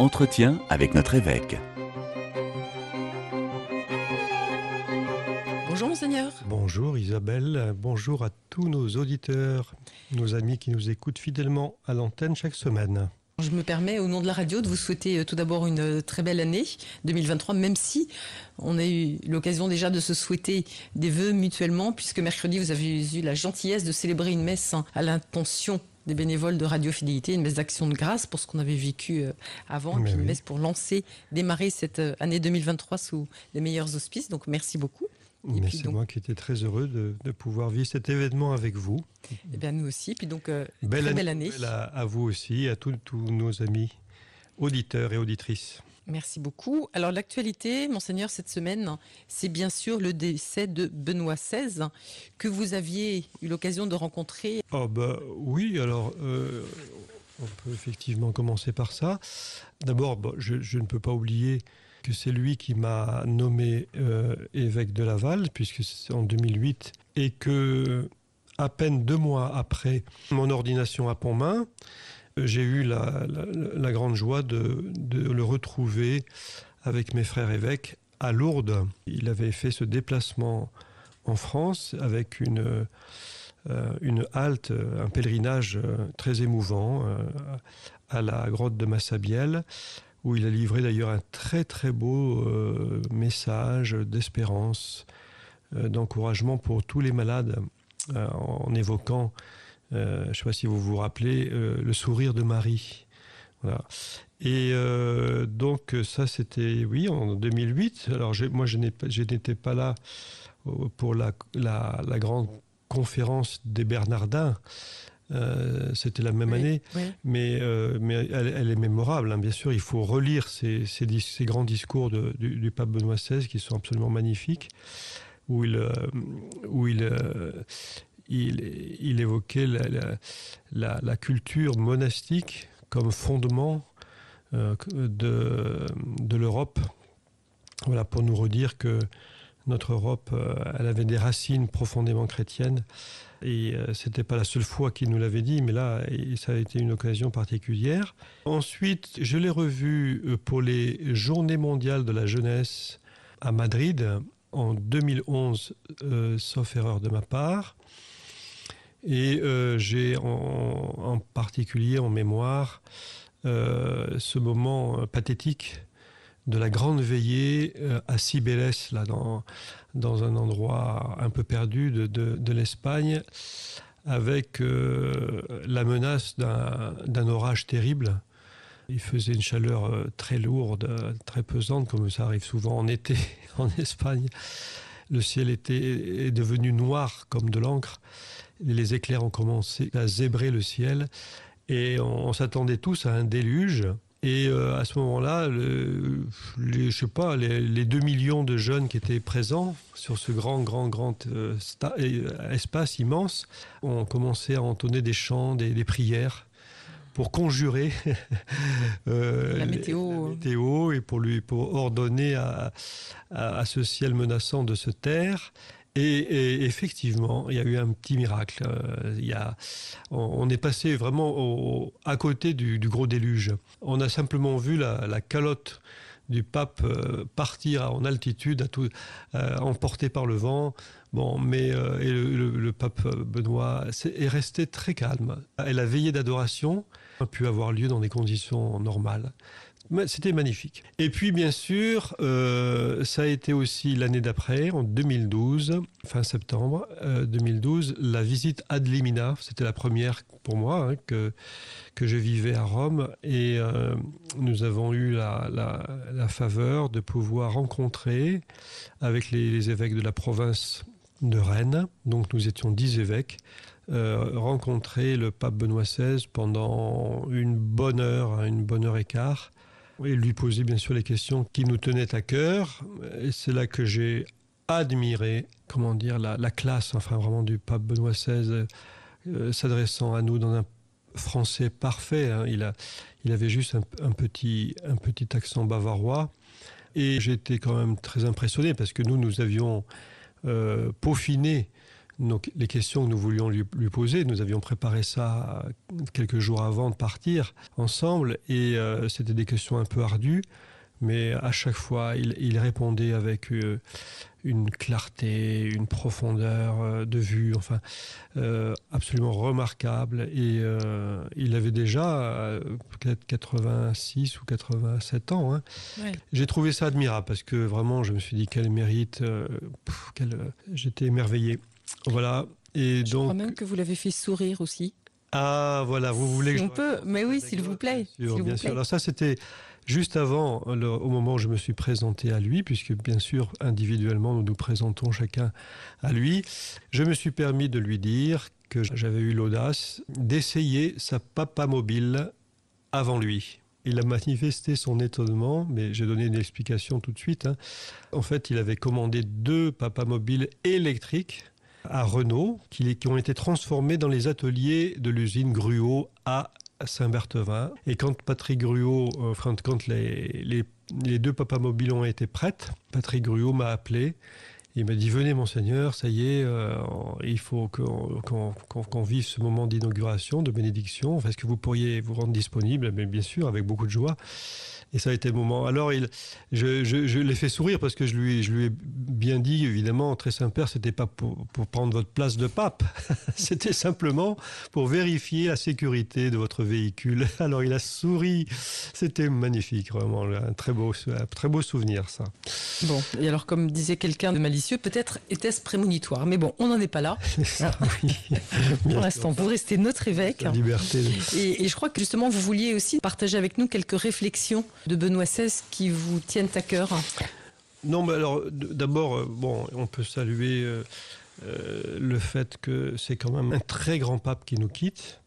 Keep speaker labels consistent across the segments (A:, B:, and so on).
A: Entretien avec notre évêque.
B: Bonjour Monseigneur.
C: Bonjour Isabelle, bonjour à tous nos auditeurs, nos amis qui nous écoutent fidèlement à l'antenne chaque semaine.
B: Je me permets au nom de la radio de vous souhaiter tout d'abord une très belle année 2023, même si on a eu l'occasion déjà de se souhaiter des vœux mutuellement, puisque mercredi vous avez eu la gentillesse de célébrer une messe à l'intention des bénévoles de Radio Fidélité, une messe d'action de grâce pour ce qu'on avait vécu avant, et puis une messe pour démarrer cette année 2023 sous les meilleurs auspices, donc merci beaucoup.
C: Mais c'est moi qui étais très heureux de pouvoir vivre cet événement avec vous.
B: Et bien nous aussi, puis donc
C: belle
B: belle année.
C: À vous aussi, à tous nos amis auditeurs et auditrices.
B: Merci beaucoup. Alors l'actualité, Monseigneur, cette semaine, c'est bien sûr le décès de Benoît XVI, que vous aviez eu l'occasion de rencontrer.
C: Oui, alors on peut effectivement commencer par ça. D'abord, je ne peux pas oublier que c'est lui qui m'a nommé évêque de Laval, puisque c'est en 2008, et que à peine 2 mois après mon ordination à Pontmain, j'ai eu la grande joie de le retrouver avec mes frères évêques à Lourdes. Il avait fait ce déplacement en France avec une halte, un pèlerinage très émouvant à la grotte de Massabielle, où il a livré d'ailleurs un très très beau message d'espérance, d'encouragement pour tous les malades, en évoquant, je ne sais pas si vous vous rappelez, le sourire de Marie. Voilà. Et donc ça c'était, oui, en 2008. Alors je n'étais pas là pour la grande conférence des Bernardins. C'était la même année,
B: oui.
C: mais elle est mémorable, hein. Bien sûr, il faut relire ces grands discours du pape Benoît XVI qui sont absolument magnifiques, où il évoquait la culture monastique comme fondement de l'Europe. Voilà, pour nous redire que notre Europe, elle avait des racines profondément chrétiennes. Et c'était pas la seule fois qu'il nous l'avait dit, mais là, ça a été une occasion particulière. Ensuite, je l'ai revu pour les Journées mondiales de la jeunesse à Madrid en 2011, sauf erreur de ma part. Et j'ai en particulier en mémoire ce moment pathétique de la grande veillée à Cibeles, là, dans un endroit un peu perdu de l'Espagne, avec la menace d'un orage terrible. Il faisait une chaleur très lourde, très pesante, comme ça arrive souvent en été en Espagne. Le ciel est devenu noir comme de l'encre. Les éclairs ont commencé à zébrer le ciel. Et on s'attendait tous à un déluge. Et à ce moment-là, les 2 millions de jeunes qui étaient présents sur ce grand espace immense ont commencé à entonner des chants, des prières pour conjurer
B: la météo
C: et pour ordonner à ce ciel menaçant de se taire. Et effectivement, il y a eu un petit miracle. On est passé vraiment à côté du gros déluge. On a simplement vu la calotte du pape partir en altitude, emporté par le vent. Mais le pape Benoît est resté très calme. Et la veillée d'adoration a pu avoir lieu dans des conditions normales. Mais c'était magnifique. Et puis, bien sûr, ça a été aussi l'année d'après, en 2012, fin septembre 2012, la visite ad limina. C'était la première pour moi, que je vivais à Rome. Et nous avons eu la faveur de pouvoir rencontrer avec les évêques de la province de Rennes. Donc, nous étions 10 évêques. Rencontrer le pape Benoît XVI pendant une bonne heure et quart. Et lui poser bien sûr les questions qui nous tenaient à cœur. Et c'est là que j'ai admiré, la classe, vraiment du pape Benoît XVI, s'adressant à nous dans un français parfait. Hein. Il avait juste un petit accent bavarois. Et j'ai été quand même très impressionné parce que nous avions peaufiné Donc, les questions que nous voulions lui poser, nous avions préparé ça quelques jours avant de partir ensemble, et c'était des questions un peu ardues, mais à chaque fois, il répondait avec une clarté, une profondeur de vue, enfin, absolument remarquable. Et il avait déjà peut-être 86 ou 87 ans. Hein.
B: Ouais.
C: J'ai trouvé ça admirable parce que vraiment, je me suis dit quel mérite, j'étais émerveillé. Voilà. Et
B: Je
C: donc,
B: crois même que vous l'avez fait sourire aussi.
C: ah voilà, vous voulez que
B: Si
C: je
B: on peut, mais oui, s'il vous plaît.
C: Bien sûr,
B: s'il vous
C: bien
B: plaît.
C: sûr. Alors ça, c'était juste avant, au moment où je me suis présenté à lui, puisque bien sûr, individuellement, nous nous présentons chacun à lui. Je me suis permis de lui dire que j'avais eu l'audace d'essayer sa papamobile avant lui. Il a manifesté son étonnement, mais j'ai donné une explication tout de suite. Hein. En fait, il avait commandé 2 papamobiles électriques à Renault, qui ont été transformés dans les ateliers de l'usine Gruau à Saint-Berthevin. Et quand Patrick Gruau, quand les 2 papamobiles ont été prêtes, Patrick Gruau m'a appelé. Il m'a dit, venez monseigneur, ça y est, il faut qu'on vive ce moment d'inauguration, de bénédiction. Est-ce que vous pourriez vous rendre disponible? Mais bien sûr, avec beaucoup de joie. Et ça a été le moment. Alors, je l'ai fait sourire parce que je lui ai bien dit, évidemment, très Saint-Père, c'était pas pour prendre votre place de pape. C'était simplement pour vérifier la sécurité de votre véhicule. Alors, il a souri. C'était magnifique, vraiment. Un très beau souvenir, ça.
B: Bon, et alors, comme disait quelqu'un de malicieux, peut-être était-ce prémonitoire. Mais bon, on n'en est pas là.
C: Oui.
B: Pour l'instant, vous restez notre évêque.
C: La liberté.
B: Et je crois que justement, vous vouliez aussi partager avec nous quelques réflexions de Benoît XVI qui vous tiennent à cœur.
C: Non, mais alors, d'abord, bon, on peut saluer le fait que c'est quand même un très grand pape qui nous quitte.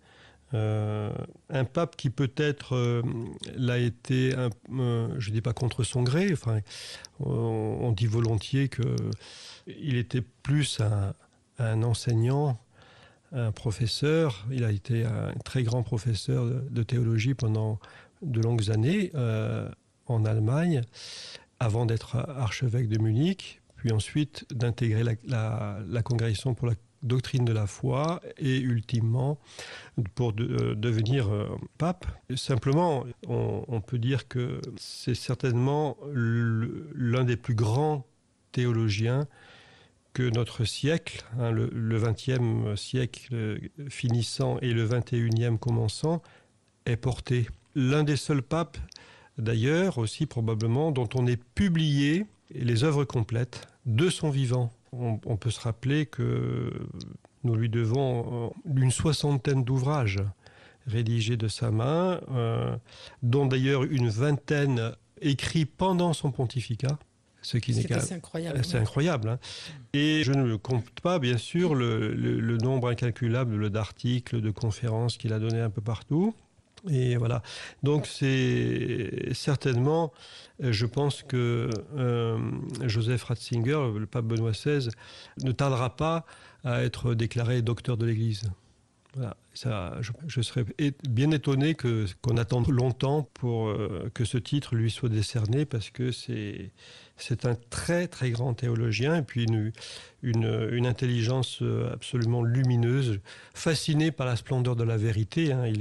C: Un pape qui peut-être l'a été, je ne dis pas contre son gré, enfin, on dit volontiers qu'il était plus un enseignant, un professeur. Il a été un très grand professeur de théologie pendant de longues années en Allemagne, avant d'être archevêque de Munich, puis ensuite d'intégrer la congrégation pour la doctrine de la foi et ultimement pour devenir pape. Simplement, on peut dire que c'est certainement l'un des plus grands théologiens que notre siècle, hein, le XXe siècle finissant et le XXIe commençant, ait porté. L'un des seuls papes, d'ailleurs, aussi probablement, dont on ait publié les œuvres complètes de son vivant. On peut se rappeler que nous lui devons une 60aine d'ouvrages rédigés de sa main, dont d'ailleurs une 20aine écrits pendant son pontificat. Ce qui n'est
B: assez incroyable.
C: C'est incroyable. Hein. Et je ne compte pas, bien sûr, le nombre incalculable d'articles, de conférences qu'il a donné un peu partout. Et voilà. Donc c'est certainement, je pense que Joseph Ratzinger, le pape Benoît XVI, ne tardera pas à être déclaré docteur de l'Église. Voilà. Ça, je serais bien étonné qu'on attende longtemps pour que ce titre lui soit décerné, parce que c'est un très très grand théologien et puis une intelligence absolument lumineuse, fasciné par la splendeur de la vérité. Hein.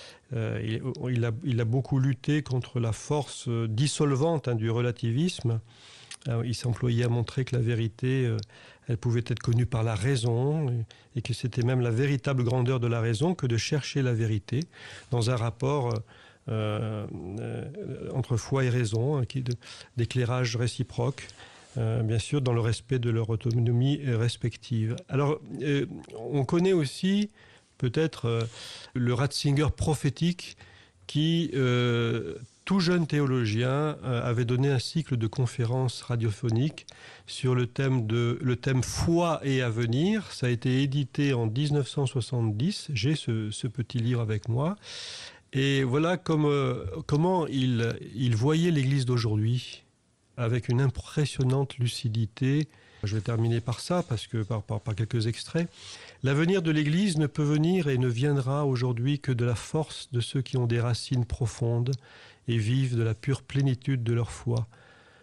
C: Il a beaucoup lutté contre la force dissolvante du relativisme. Il s'employait à montrer que la vérité, elle pouvait être connue par la raison et que c'était même la véritable grandeur de la raison que de chercher la vérité dans un rapport entre foi et raison, d'éclairage réciproque. Bien sûr, dans le respect de leur autonomie respective. Alors, on connaît aussi peut-être le Ratzinger prophétique qui, tout jeune théologien, avait donné un cycle de conférences radiophoniques sur le thème foi et avenir. Ça a été édité en 1970. J'ai ce petit livre avec moi. Et voilà comment il voyait l'Église d'aujourd'hui, avec une impressionnante lucidité. Je vais terminer par ça, parce que par quelques extraits. L'avenir de l'Église ne peut venir et ne viendra aujourd'hui que de la force de ceux qui ont des racines profondes et vivent de la pure plénitude de leur foi.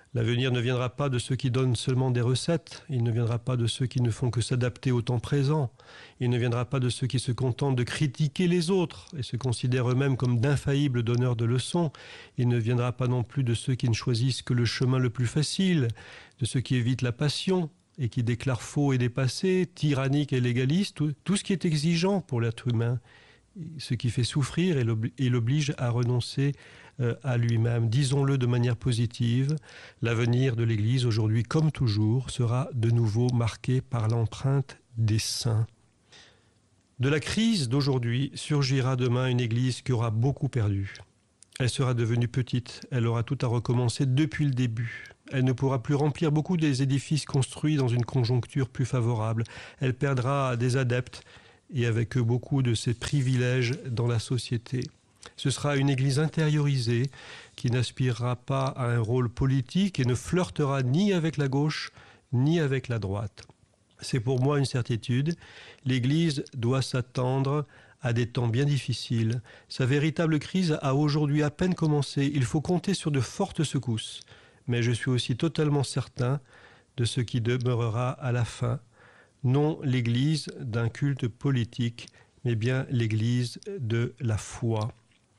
C: L'avenir ne viendra pas de ceux qui donnent seulement des recettes, il ne viendra pas de ceux qui ne font que s'adapter au temps présent, il ne viendra pas de ceux qui se contentent de critiquer les autres et se considèrent eux-mêmes comme d'infaillibles donneurs de leçons, il ne viendra pas non plus de ceux qui ne choisissent que le chemin le plus facile, de ceux qui évitent la passion et qui déclarent faux et dépassés, tyranniques et légalistes, tout ce qui est exigeant pour l'être humain, ce qui fait souffrir et l'oblige à renoncer à lui-même. Disons-le de manière positive, l'avenir de l'Église aujourd'hui comme toujours sera de nouveau marqué par l'empreinte des saints. De la crise d'aujourd'hui surgira demain une Église qui aura beaucoup perdu. Elle sera devenue petite, elle aura tout à recommencer depuis le début. Elle ne pourra plus remplir beaucoup des édifices construits dans une conjoncture plus favorable. Elle perdra des adeptes et avec eux beaucoup de ses privilèges dans la société. Ce sera une Église intériorisée qui n'aspirera pas à un rôle politique et ne flirtera ni avec la gauche ni avec la droite. C'est pour moi une certitude. L'Église doit s'attendre à des temps bien difficiles. Sa véritable crise a aujourd'hui à peine commencé. Il faut compter sur de fortes secousses. Mais je suis aussi totalement certain de ce qui demeurera à la fin. Non l'Église d'un culte politique, mais bien l'Église de la foi.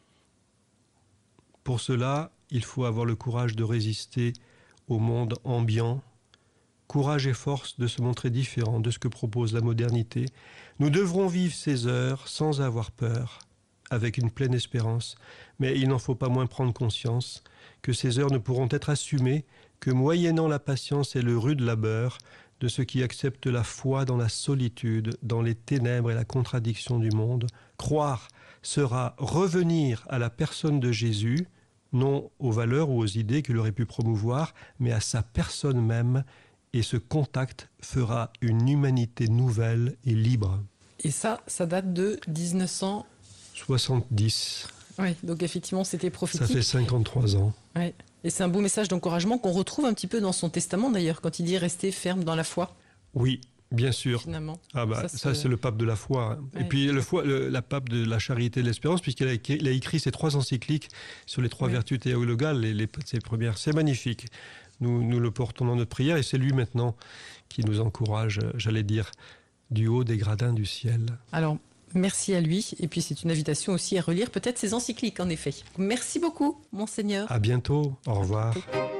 C: Pour cela, il faut avoir le courage de résister au monde ambiant, courage et force de se montrer différent de ce que propose la modernité. Nous devrons vivre ces heures sans avoir peur, avec une pleine espérance, mais il n'en faut pas moins prendre conscience que ces heures ne pourront être assumées que moyennant la patience et le rude labeur de ceux qui acceptent la foi dans la solitude, dans les ténèbres et la contradiction du monde. Croire sera revenir à la personne de Jésus, non aux valeurs ou aux idées qu'il aurait pu promouvoir, mais à sa personne même, et ce contact fera une humanité nouvelle et libre.
B: Et ça date de
C: 1970.
B: Oui, donc effectivement, c'était prophétique.
C: Ça fait 53 ans.
B: Ouais. Et c'est un beau message d'encouragement qu'on retrouve un petit peu dans son testament d'ailleurs, quand il dit « rester ferme dans la foi ».
C: Oui, bien sûr.
B: Finalement.
C: Ah bah, ça c'est le pape de la foi. Hein. Ouais. Et puis la pape de la charité et de l'espérance, puisqu'il a écrit ces 3 encycliques sur les 3 vertus théologales, ces premières. C'est magnifique. Nous le portons dans notre prière et c'est lui maintenant qui nous encourage, j'allais dire, du haut des gradins du ciel.
B: Alors, merci à lui. Et puis c'est une invitation aussi à relire peut-être ses encycliques en effet. Merci beaucoup, Monseigneur.
C: À bientôt. Au revoir.